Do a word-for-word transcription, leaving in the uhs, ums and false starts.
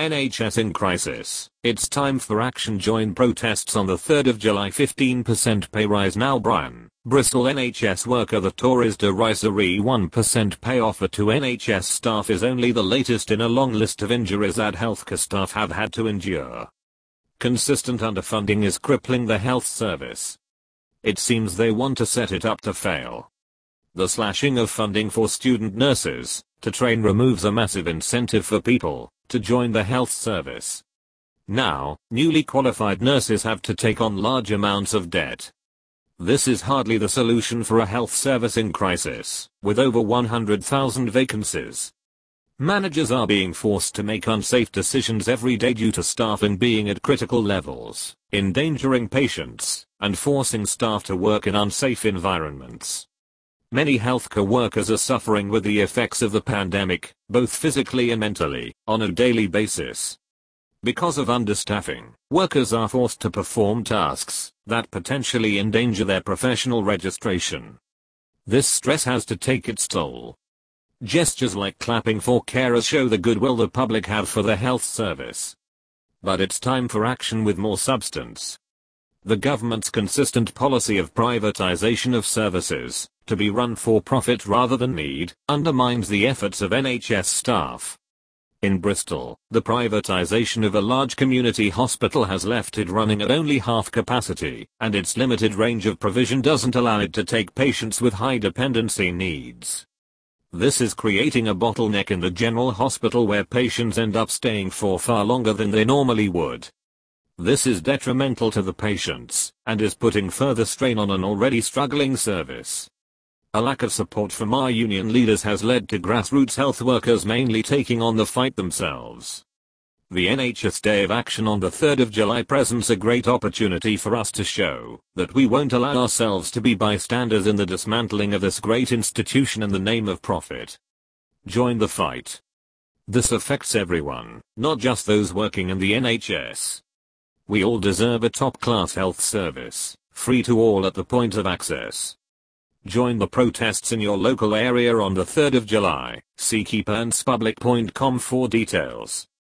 N H S in crisis. It's time for action. Join protests on the third of July. fifteen percent pay rise now. Brian, Bristol N H S worker. The Tories' derisory one percent pay offer to N H S staff is only the latest in a long list of injuries that healthcare staff have had to endure. Consistent underfunding is crippling the health service. It seems they want to set it up to fail. The slashing of funding for student nurses to train removes a massive incentive for people to join the health service. Now, newly qualified nurses have to take on large amounts of debt. This is hardly the solution for a health service in crisis, with over one hundred thousand vacancies. Managers are being forced to make unsafe decisions every day due to staffing being at critical levels, endangering patients, and forcing staff to work in unsafe environments. Many healthcare workers are suffering with the effects of the pandemic, both physically and mentally, on a daily basis. Because of understaffing, workers are forced to perform tasks that potentially endanger their professional registration. This stress has to take its toll. Gestures like clapping for carers show the goodwill the public have for the health service. But it's time for action with more substance. The government's consistent policy of privatization of services, to be run for profit rather than need, undermines the efforts of N H S staff. In Bristol, the privatization of a large community hospital has left it running at only half capacity, and its limited range of provision doesn't allow it to take patients with high dependency needs. This is creating a bottleneck in the general hospital where patients end up staying for far longer than they normally would. This is detrimental to the patients, and is putting further strain on an already struggling service. A lack of support from our union leaders has led to grassroots health workers mainly taking on the fight themselves. The N H S Day of Action on the third of July presents a great opportunity for us to show that we won't allow ourselves to be bystanders in the dismantling of this great institution in the name of profit. Join the fight. This affects everyone, not just those working in the N H S. We all deserve a top-class health service, free to all at the point of access. Join the protests in your local area on the third of July. See keep earns public dot com for details.